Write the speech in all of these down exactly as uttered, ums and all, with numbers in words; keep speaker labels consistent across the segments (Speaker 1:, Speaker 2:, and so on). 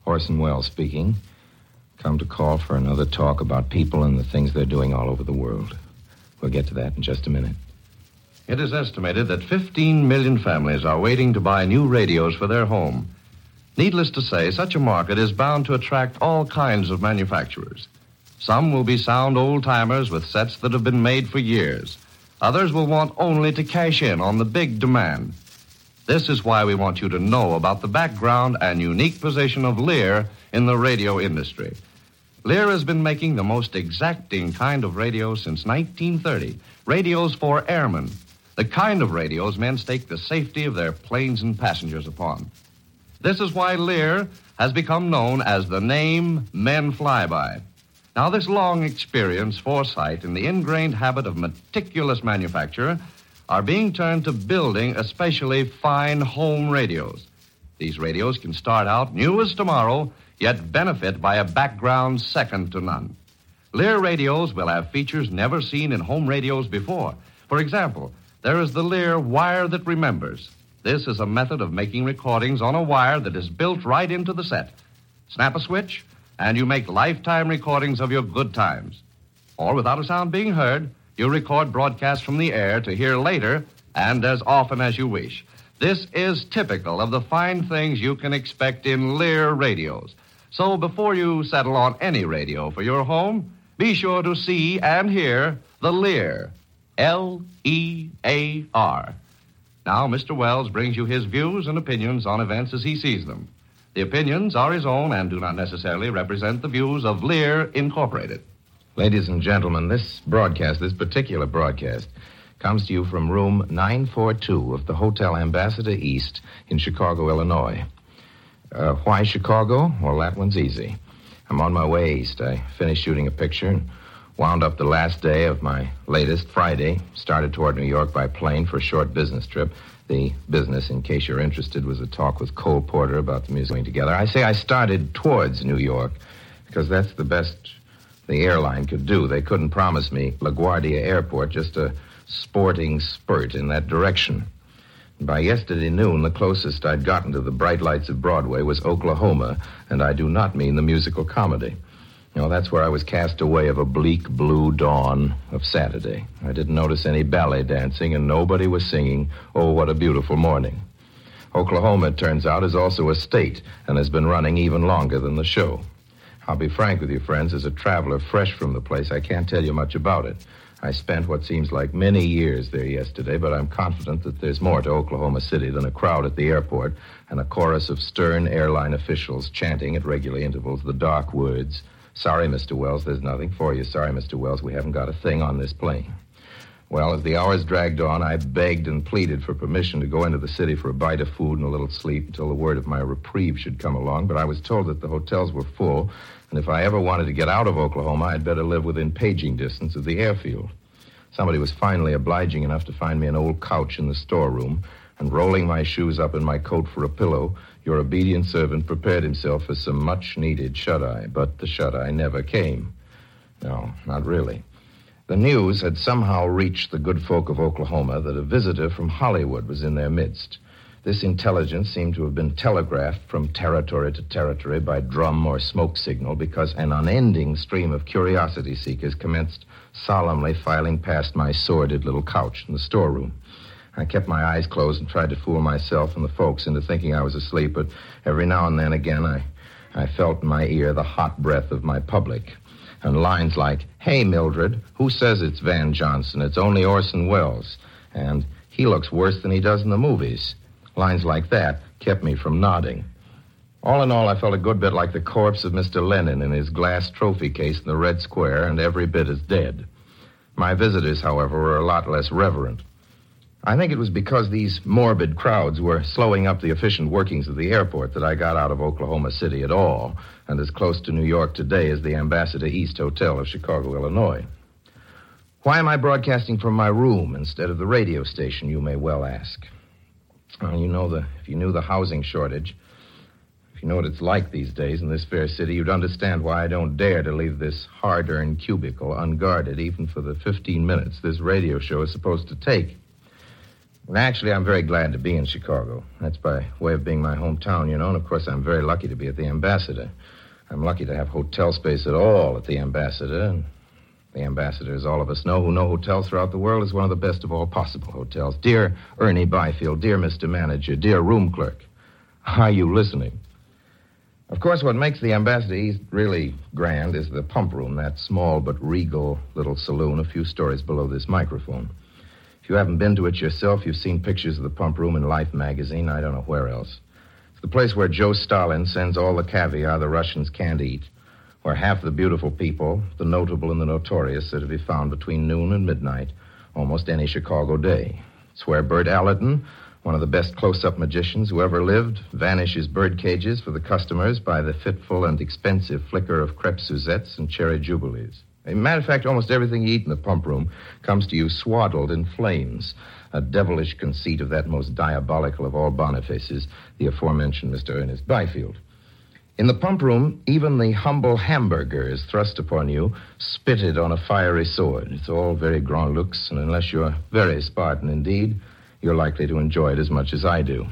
Speaker 1: Orson Welles speaking. Come to call for another talk about people and the things they're doing all over the world. We'll get to that in just a minute.
Speaker 2: It is estimated that fifteen million families are waiting to buy new radios for their home. Needless to say, such a market is bound to attract all kinds of manufacturers. Some will be sound old-timers with sets that have been made for years. Others will want only to cash in on the big demand. This is why we want you to know about the background and unique position of Lear in the radio industry. Lear has been making the most exacting kind of radios since nineteen thirty. Radios for airmen. The kind of radios men stake the safety of their planes and passengers upon. This is why Lear has become known as the name men fly by. Now, this long experience, foresight, and the ingrained habit of meticulous manufacture are being turned to building especially fine home radios. These radios can start out new as tomorrow, yet benefit by a background second to none. Lear radios will have features never seen in home radios before. For example, there is the Lear Wire That Remembers. This is a method of making recordings on a wire that is built right into the set. Snap a switch, and you make lifetime recordings of your good times. Or without a sound being heard, you record broadcasts from the air to hear later and as often as you wish. This is typical of the fine things you can expect in Lear radios. So before you settle on any radio for your home, be sure to see and hear the Lear. L E A R. Now, Mister Wells brings you his views and opinions on events as he sees them. The opinions are his own and do not necessarily represent the views of Lear Incorporated.
Speaker 1: Ladies and gentlemen, this broadcast, this particular broadcast, comes to you from room nine forty-two of the Hotel Ambassador East in Chicago, Illinois. Uh, why Chicago? Well, that one's easy. I'm on my way east. I finished shooting a picture and wound up the last day of my latest, Friday. Started toward New York by plane for a short business trip. The business, in case you're interested, was a talk with Cole Porter about the music going together. I say I started towards New York because that's the best the airline could do. They couldn't promise me LaGuardia Airport, just a sporting spurt in that direction. By yesterday noon, the closest I'd gotten to the bright lights of Broadway was Oklahoma, and I do not mean the musical comedy. You know, that's where I was cast away of a bleak blue dawn of Saturday. I didn't notice any ballet dancing, and nobody was singing, "Oh, What a Beautiful Morning." Oklahoma, it turns out, is also a state and has been running even longer than the show. I'll be frank with you, friends, as a traveler fresh from the place, I can't tell you much about it. I spent what seems like many years there yesterday, but I'm confident that there's more to Oklahoma City than a crowd at the airport and a chorus of stern airline officials chanting at regular intervals the dark words, "Sorry, Mister Wells, there's nothing for you. Sorry, Mister Wells, we haven't got a thing on this plane." Well, as the hours dragged on, I begged and pleaded for permission to go into the city for a bite of food and a little sleep until the word of my reprieve should come along, but I was told that the hotels were full, and if I ever wanted to get out of Oklahoma, I'd better live within paging distance of the airfield. Somebody was finally obliging enough to find me an old couch in the storeroom, and rolling my shoes up in my coat for a pillow, your obedient servant prepared himself for some much-needed shut-eye, but the shut-eye never came. No, not really. The news had somehow reached the good folk of Oklahoma that a visitor from Hollywood was in their midst. This intelligence seemed to have been telegraphed from territory to territory by drum or smoke signal because an unending stream of curiosity seekers commenced solemnly filing past my sordid little couch in the storeroom. I kept my eyes closed and tried to fool myself and the folks into thinking I was asleep, but every now and then again I, I felt in my ear the hot breath of my public. And lines like, "Hey, Mildred, who says it's Van Johnson? It's only Orson Welles." And, "He looks worse than he does in the movies." Lines like that kept me from nodding. All in all, I felt a good bit like the corpse of Mister Lenin in his glass trophy case in the Red Square, and every bit as dead. My visitors, however, were a lot less reverent. I think it was because these morbid crowds were slowing up the efficient workings of the airport that I got out of Oklahoma City at all, and as close to New York today as the Ambassador East Hotel of Chicago, Illinois. Why am I broadcasting from my room instead of the radio station, you may well ask? Well, you know the, if you knew the housing shortage, if you know what it's like these days in this fair city, you'd understand why I don't dare to leave this hard-earned cubicle unguarded even for the fifteen minutes this radio show is supposed to take. And actually, I'm very glad to be in Chicago. That's by way of being my hometown, you know. And, of course, I'm very lucky to be at the Ambassador. I'm lucky to have hotel space at all at the Ambassador. And the Ambassador, as all of us know who know hotels throughout the world, is one of the best of all possible hotels. Dear Ernie Byfield, dear Mister Manager, dear room clerk, are you listening? Of course, what makes the Ambassador East really grand is the pump room, that small but regal little saloon a few stories below this microphone. If you haven't been to it yourself, you've seen pictures of the pump room in Life magazine. I don't know where else. It's the place where Joe Stalin sends all the caviar the Russians can't eat, where half the beautiful people, the notable and the notorious, are to be found between noon and midnight almost any Chicago day. It's where Bert Allerton, one of the best close-up magicians who ever lived, vanishes bird cages for the customers by the fitful and expensive flicker of crepe Suzettes and cherry jubilees. As a matter of fact, almost everything you eat in the pump room comes to you swaddled in flames, a devilish conceit of that most diabolical of all Bonifaces, the aforementioned Mister Ernest Byfield. In the pump room, even the humble hamburger is thrust upon you, spitted on a fiery sword. It's all very grand lux, and unless you're very Spartan indeed, you're likely to enjoy it as much as I do.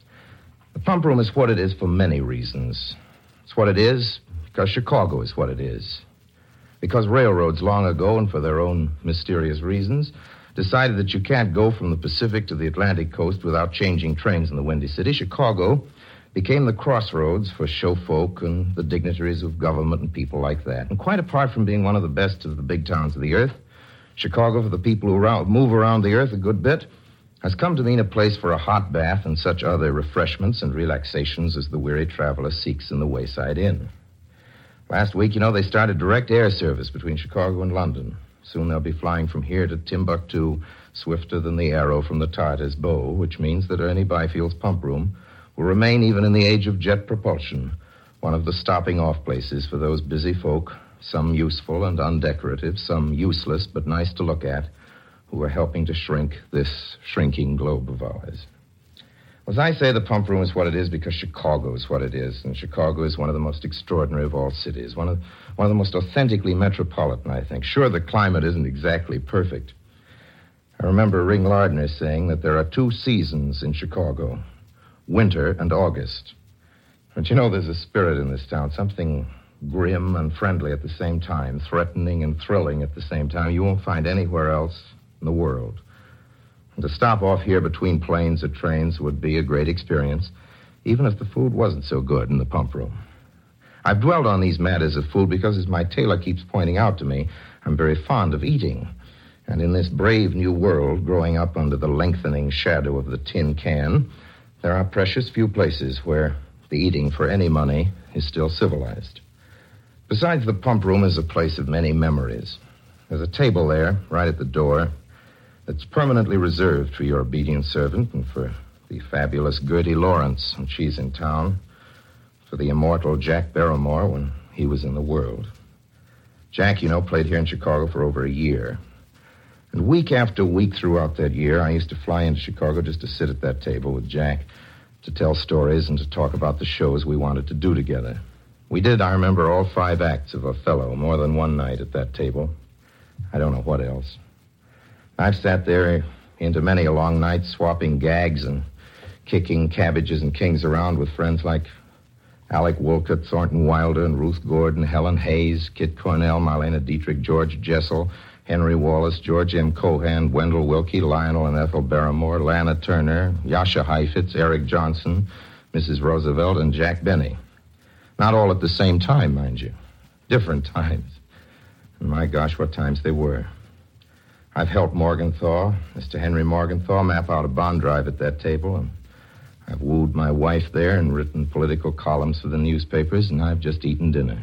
Speaker 1: The pump room is what it is for many reasons. It's what it is because Chicago is what it is. Because railroads long ago, and for their own mysterious reasons, decided that you can't go from the Pacific to the Atlantic coast without changing trains in the Windy City, Chicago became the crossroads for showfolk and the dignitaries of government and people like that. And quite apart from being one of the best of the big towns of the earth, Chicago, for the people who around, move around the earth a good bit, has come to mean a place for a hot bath and such other refreshments and relaxations as the weary traveler seeks in the Wayside Inn. Last week, you know, they started direct air service between Chicago and London. Soon they'll be flying from here to Timbuktu, swifter than the arrow from the Tartar's bow, which means that Ernie Byfield's pump room will remain, even in the age of jet propulsion, one of the stopping-off places for those busy folk, some useful and undecorative, some useless but nice to look at, who are helping to shrink this shrinking globe of ours. As I say, the pump room is what it is because Chicago is what it is, and Chicago is one of the most extraordinary of all cities, one of, one of the most authentically metropolitan, I think. Sure, the climate isn't exactly perfect. I remember Ring Lardner saying that there are two seasons in Chicago, winter and August. But you know, there's a spirit in this town, something grim and friendly at the same time, threatening and thrilling at the same time, you won't find anywhere else in the world. And to stop off here between planes or trains would be a great experience, even if the food wasn't so good in the pump room. I've dwelled on these matters of food because, as my tailor keeps pointing out to me, I'm very fond of eating. And in this brave new world, growing up under the lengthening shadow of the tin can, there are precious few places where the eating for any money is still civilized. Besides, the pump room is a place of many memories. There's a table there, right at the door, that's permanently reserved for your obedient servant and for the fabulous Gertie Lawrence when she's in town, for the immortal Jack Barrymore when he was in the world. Jack, you know, played here in Chicago for over a year. And week after week throughout that year, I used to fly into Chicago just to sit at that table with Jack, to tell stories and to talk about the shows we wanted to do together. We did, I remember, all five acts of Othello more than one night at that table. I don't know what else. I've sat there into many a long night swapping gags and kicking cabbages and kings around with friends like Alec Wolcott, Thornton Wilder, and Ruth Gordon, Helen Hayes, Kit Cornell, Marlena Dietrich, George Jessel, Henry Wallace, George M. Cohan, Wendell Wilkie, Lionel and Ethel Barrymore, Lana Turner, Yasha Heifetz, Eric Johnson, Missus Roosevelt, and Jack Benny. Not all at the same time, mind you. Different times. And my gosh, what times they were. I've helped Morgenthau, Mister Henry Morgenthau, map out a bond drive at that table, and I've wooed my wife there and written political columns for the newspapers, and I've just eaten dinner.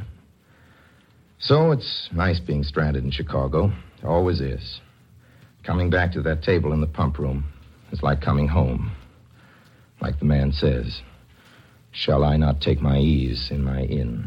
Speaker 1: So it's nice being stranded in Chicago. It always is. Coming back to that table in the pump room is like coming home. Like the man says, shall I not take my ease in my inn?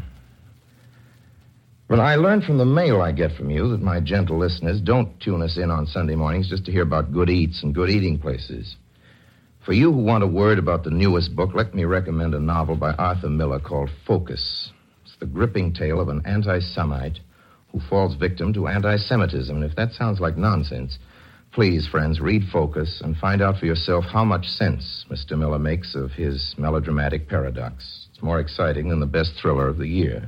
Speaker 1: But I learned from the mail I get from you that my gentle listeners don't tune us in on Sunday mornings just to hear about good eats and good eating places. For you who want a word about the newest book, let me recommend a novel by Arthur Miller called Focus. It's the gripping tale of an anti-Semite who falls victim to anti-Semitism. And if that sounds like nonsense, Please, friends, read Focus and find out for yourself how much sense Mister Miller makes of his melodramatic paradox. It's more exciting than the best thriller of the year.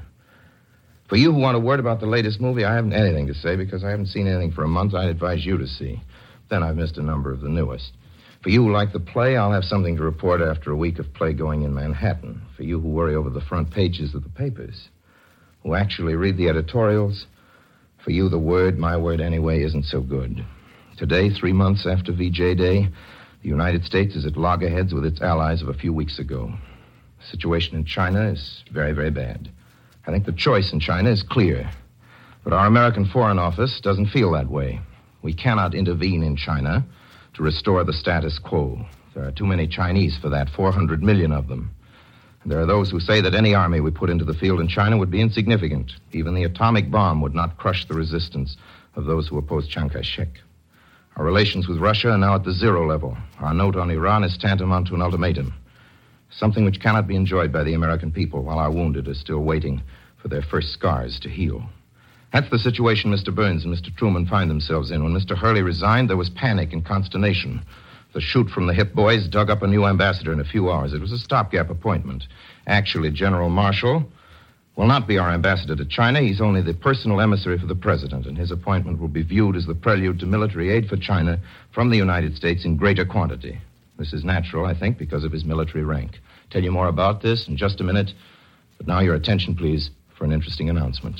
Speaker 1: For you who want a word about the latest movie, I haven't anything to say because I haven't seen anything for a month I'd advise you to see. Then I've missed a number of the newest. For you who like the play, I'll have something to report after a week of play going in Manhattan. For you who worry over the front pages of the papers, who actually read the editorials, for you the word, my word anyway, isn't so good. Today, three months after V J Day, the United States is at loggerheads with its allies of a few weeks ago. The situation in China is very, very bad. I think the choice in China is clear. But our American Foreign Office doesn't feel that way. We cannot intervene in China to restore the status quo. There are too many Chinese for that, four hundred million of them. And there are those who say that any army we put into the field in China would be insignificant. Even the atomic bomb would not crush the resistance of those who oppose Chiang Kai-shek. Our relations with Russia are now at the zero level. Our note on Iran is tantamount to an ultimatum. Something which cannot be enjoyed by the American people while our wounded are still waiting for their first scars to heal. That's the situation Mister Burns and Mister Truman find themselves in. When Mister Hurley resigned, there was panic and consternation. The shoot-from-the-hip boys dug up a new ambassador in a few hours. It was a stopgap appointment. Actually, General Marshall will not be our ambassador to China. He's only the personal emissary for the president, and his appointment will be viewed as the prelude to military aid for China from the United States in greater quantity. This is natural, I think, because of his military rank. Tell you more about this in just a minute, but now your attention, please, for an interesting announcement.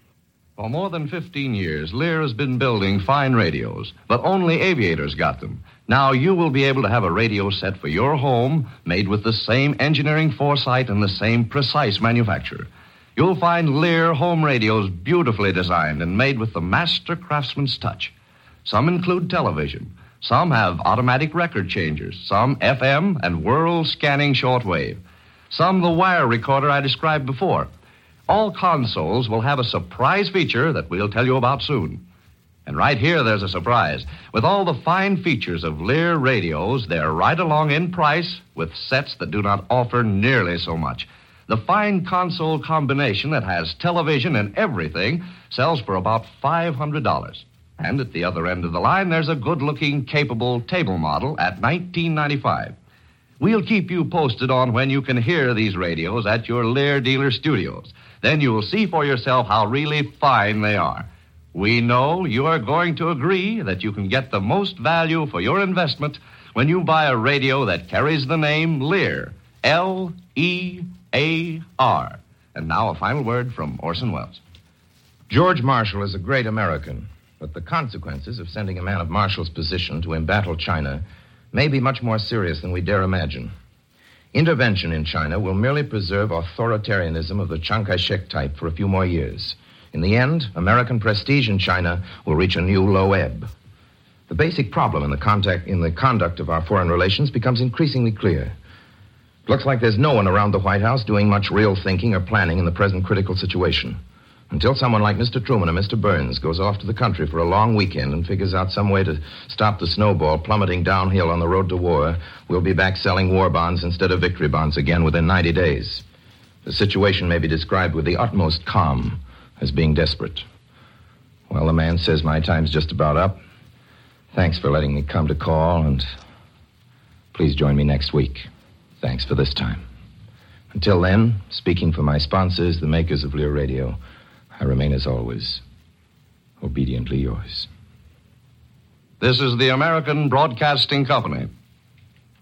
Speaker 2: For more than fifteen years, Lear has been building fine radios, but only aviators got them. Now you will be able to have a radio set for your home made with the same engineering foresight and the same precise manufacture. You'll find Lear home radios beautifully designed and made with the master craftsman's touch. Some include television. Some have automatic record changers. Some F M and world-scanning shortwave. Some the wire recorder I described before. All consoles will have a surprise feature that we'll tell you about soon. And right here, there's a surprise. With all the fine features of Lear radios, they're right along in price with sets that do not offer nearly so much. The fine console combination that has television and everything sells for about five hundred dollars. And at the other end of the line, there's a good-looking, capable table model at nineteen ninety-five dollars. We'll keep you posted on when you can hear these radios at your Lear dealer studios. Then you'll see for yourself how really fine they are. We know you are going to agree that you can get the most value for your investment when you buy a radio that carries the name Lear, L E A R. And now a final word from Orson Welles.
Speaker 1: George Marshall is a great American, but the consequences of sending a man of Marshall's position to embattle China may be much more serious than we dare imagine. Intervention in China will merely preserve authoritarianism of the Chiang Kai-shek type for a few more years. In the end, American prestige in China will reach a new low ebb. The basic problem in the, contact, in the conduct of our foreign relations becomes increasingly clear. It looks like there's no one around the White House doing much real thinking or planning in the present critical situation. Until someone like Mister Truman or Mister Burns goes off to the country for a long weekend and figures out some way to stop the snowball plummeting downhill on the road to war, we'll be back selling war bonds instead of victory bonds again within ninety days. The situation may be described with the utmost calm as being desperate. Well, the man says my time's just about up. Thanks for letting me come to call, and please join me next week. Thanks for this time. Until then, speaking for my sponsors, the makers of Lear Radio, I remain, as always, obediently yours.
Speaker 2: This is the American Broadcasting Company.